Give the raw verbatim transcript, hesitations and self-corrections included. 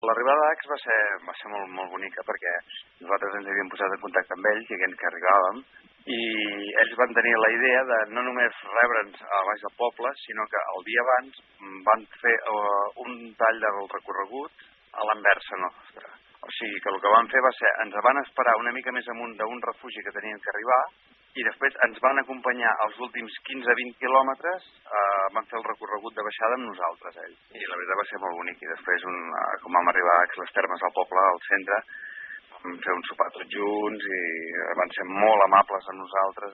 L'arribada d'Ax va ser, va ser molt, molt bonica perquè nosaltres ens havíem posat en contacte amb ells, dient que arribàvem, i ells van tenir la idea de no només rebre'ns a baix del poble, sinó que el dia abans van fer uh, un tall del recorregut a l'anversa nostra. O sigui que el que van fer va ser, ens van esperar una mica més amunt d'un refugi que tenien que arribar, i després ens van acompanyar els últims quinze a vint quilòmetres, eh, van fer el recorregut de baixada amb nosaltres, ells. I la veritat va ser molt bonic. I després, un, eh, com vam arribar a les termes al poble, al centre, vam fer un sopar tots junts i van ser molt amables amb nosaltres.